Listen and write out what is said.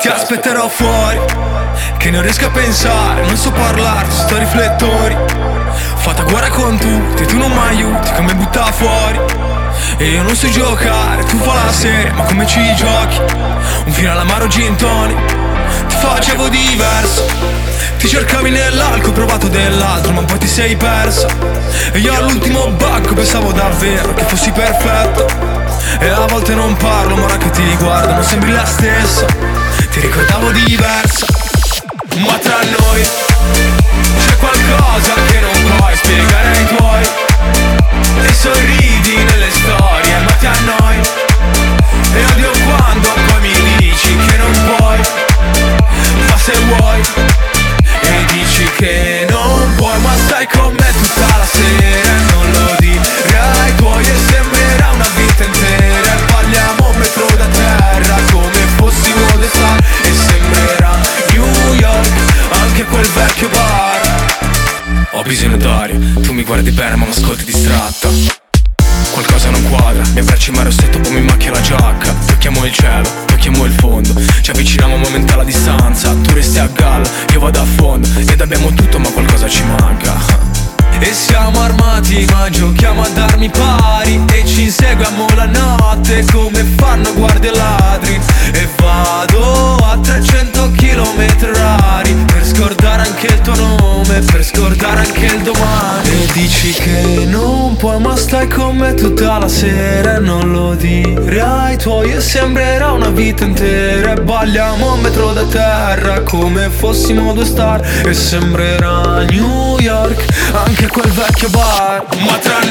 Ti aspetterò fuori, che non riesco a pensare, non so parlare, sto ai riflettori. Fatta guerra con tutti, tu non mi aiuti, come butta fuori. E io non so giocare, tu fa la serie, ma come ci giochi? Un finale amaro gin tonic, ti facevo diverso. Ti cercavi nell'alcol, provato dell'altro, ma poi ti sei persa. E io all'ultimo bacco pensavo davvero che fossi perfetto. E a volte non parlo, ma ora che ti guardo non sembri la stessa. Ti ricordavo diversa. Ma tra noi c'è qualcosa che non puoi spiegare ai tuoi. E sorridi nelle storie ma ti annoi. E odio quando poi mi dici che non puoi. Ma se vuoi e dici che non puoi, ma stai con me tutta la sera e non lo dire ai tuoi. E sembrerà una vita intera e parliamo un metro da terra come fossimo due star. E sembrerà New York, anche quel vecchio bar. Ho bisogno d'aria, tu mi guardi bene ma mi ascolti distratta. Qualcosa non quadra, mi abbracci in mare rossetto poi mi macchia la giacca. Tocchiamo il cielo, tocchiamo il fondo, ci avviciniamo a un momento alla distanza. Tu resti a galla, io vado a fondo ed abbiamo tutto ma qualcosa ci manca. E siamo armati ma giochiamo a darmi pari. E ci inseguiamo la notte come fanno guardie ladri. E vado a 300 km orari per scordare anche il tuo nome, per scordare anche il domani. E dici che non puoi, ma stai con me tutta la sera e non lo dire ai tuoi. E sembrerà una vita intera e balliamo un metro da terra come fossimo due star. E sembrerà New York, anche quel vecchio bar. Ma tra